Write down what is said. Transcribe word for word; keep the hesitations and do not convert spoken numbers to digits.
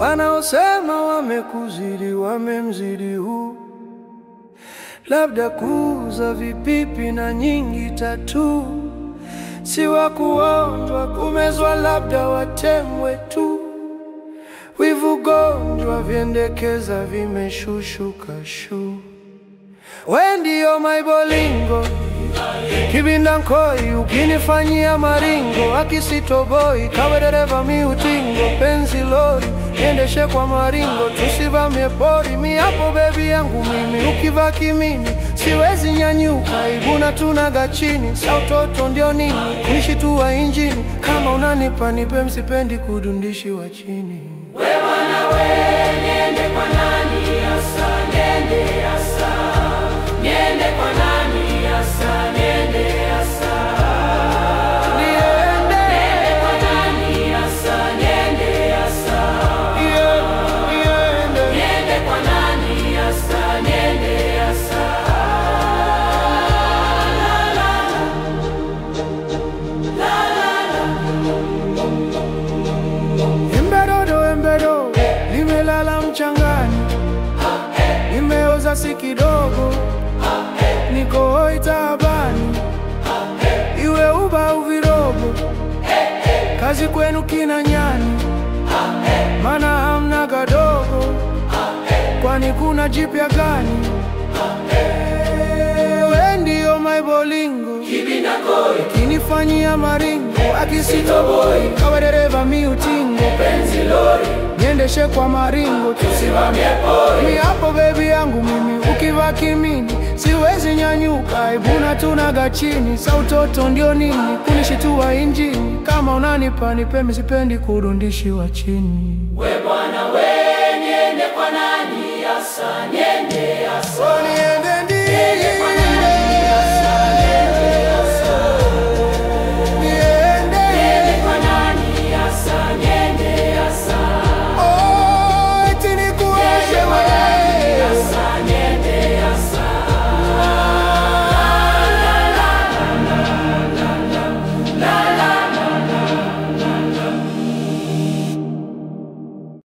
Wanaosema wamekuzidi wamemzidi huu, labda kuuza vipipi na nyingi tatu. Si wa kuonjwa kumezwa, labda watemwe tu. Wivu gonjwa vyendekeza vimeshushuka shu. We ndio my bolingo, kibinda nkoi ukinifanyia maringo. Akisitoboi kawe dereva mi utingo, penzi lori niendeshe kwa maringo. Tusivamie pori mi hapo baby yangu mimi, ukivaa kimini siwezi nyanyuka. Ibuna tunaga chini, sa utoto ndio nini, kunishitua injini. Kama unanipa nipe, msipendi kudundishi wa chini. We wana we, niende kwa nani asa, niende asa, niende kwa nani asa, niende asa, Niende, niende kwa nani asa, niende asa, yeah, niende. niende kwa nani asa, niende asa. La la la, la la la. Embedodo, embedo, nimelala mchangani, nimeoza si kidogo, niko hoi taabani. Iwe uba au virobo, kazi kwenu kina nyani, mana hamna gadogo, kwani kuna jipya gani? We ndio my bolingo, Kibinda nkoi kinifanyia maringo. Akisitoboi kawe dereva mi utingo, penzi lori niendeshe kwa maringo. tusivamie pori Mi hapo baby yangu mimi, ukivaa kimini siwezi nyanyuka. Ibuna tunaga chini, sa utoto ndio nini, kunishitua injini. Kama unanipa nipe, misipendi kurundishi wa chini. We bwana we, niende kwa nani asa, niende